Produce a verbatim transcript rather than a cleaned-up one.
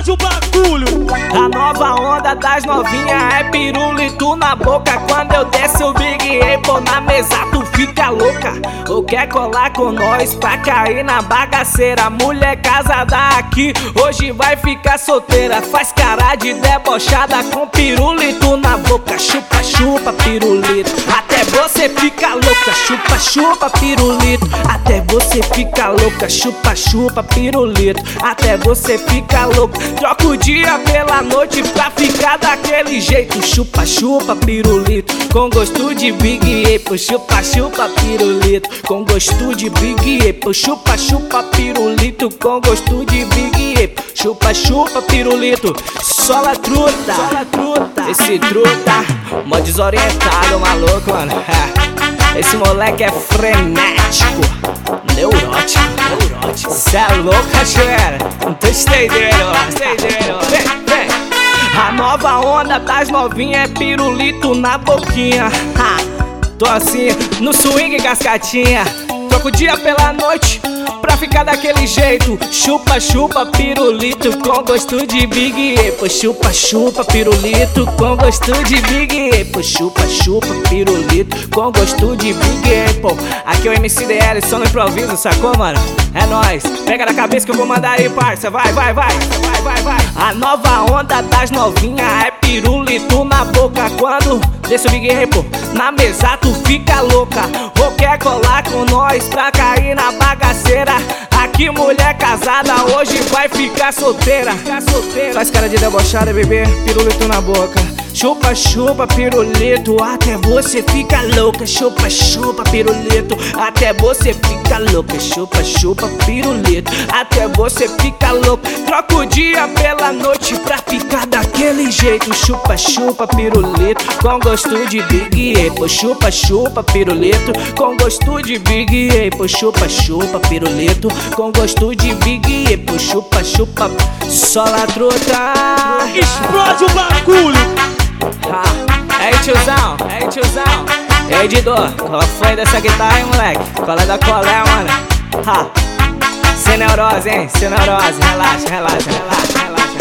explode o bagulho. A nova onda das novinhas é pirulito na boca. Quando eu desço o Big Apple na mesa, tu fica louca. Ou quer colar com nós pra cair na bagaceira? Mulher casada aqui, hoje vai ficar solteira. Faz cara de debochada com pirulito na boca. Chupa, chupa, pirulito, até você fica louca. Chupa, chupa, pirulito, até você fica louca. Chupa, chupa, pirulito, até você fica louca. Troca o dia pela noite pra ficar daquele jeito. Chupa, chupa, pirulito, com gosto de Big Apple. Chupa, chupa, pirulito, com gosto de Big Apple. Chupa, chupa, pirulito, com gosto de Big Apple. Chupa, chupa, pirulito, sola truta, sola truta. Esse truta, mó desorientado, maluco, mano. Esse moleque é frenético, neurótico, neurótico. Cê é louco, cachoeira? Não tô entendendo, entendendo. Vem, vem. A nova onda das novinhas é pirulito na boquinha. Ha. Tô assim, no swing cascatinha. Troco o dia pela noite pra ficar daquele jeito. Chupa, chupa, pirulito, com gosto de Big Apple. Chupa, chupa, pirulito, com gosto de Big Apple. Chupa, chupa, pirulito, com gosto de Big Apple. Aqui é o M C D L, só no improviso, sacou, mano? É nóis, pega na cabeça que eu vou mandar aí, parça. Vai, vai, vai, vai, vai, vai. A nova onda das novinhas é pirulito na boca. Quando desce o Big Apple na mesa, tu fica louca. Ou quer colar com nós pra cair na bagaceira? Aqui mulher casada hoje vai ficar solteira. Faz cara de debochada, bebê, pirulito na boca. Chupa, chupa, pirulito, até você fica louca. Chupa, chupa, pirulito, até você fica louca. Chupa, chupa, pirulito, até você fica louca. Troca o dia pela noite pra ficar daquele jeito. Chupa, chupa, pirulito, com gosto de Big Apple. Chupa, chupa, pirulito, com gosto de Big Apple. Chupa, chupa, pirulito, com gosto de Big Apple. Chupa, chupa, sola truta. Explode o bagulho. Ah, é aí, tiozão, é aí, tiozão. E aí, Dido, qual foi dessa guitarra, hein, moleque? Qual é da colé, mano? Ha. Sem neurose, hein? Sem neurose, relaxa, relaxa, relaxa, relaxa.